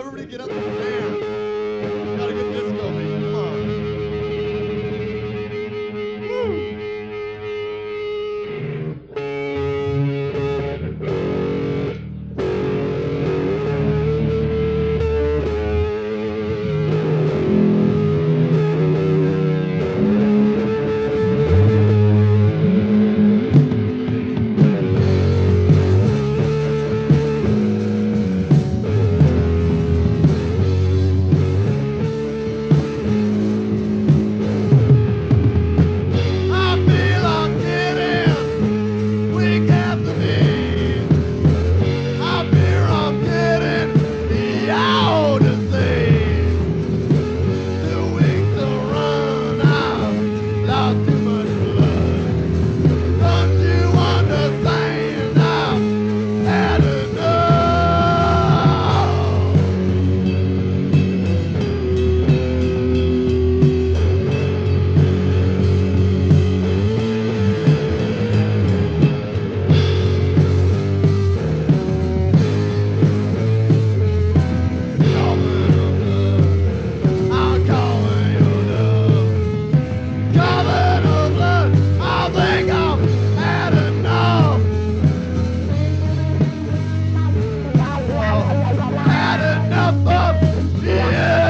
Everybody get up and dance. Gotta get disco, man. Come on. I feel I'm getting weak at the knees. I fear I'm getting beyond the sea. Too weak to run, I've lost too much blood. Don't you understand? I've had enough. I'm calling your love. Calling your blood. I think I've had enough. Had enough of you.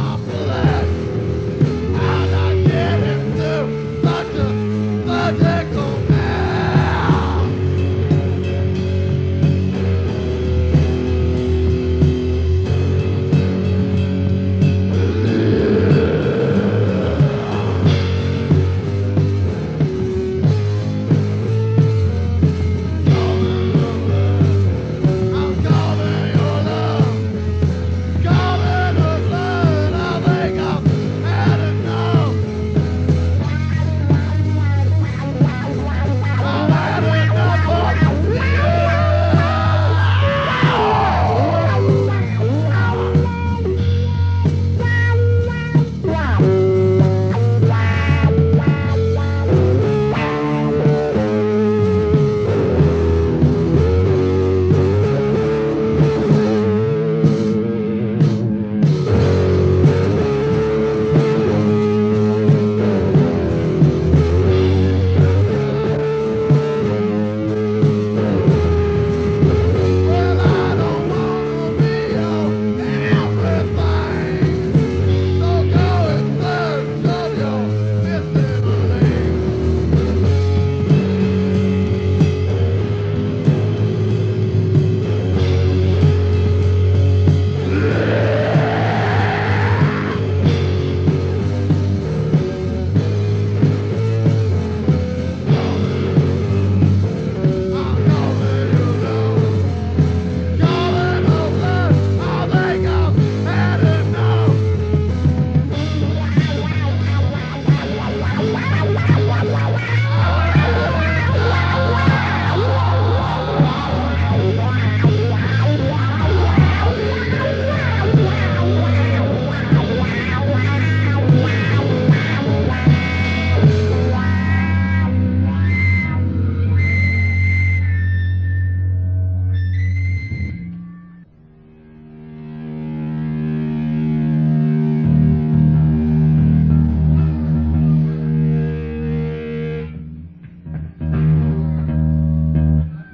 Such a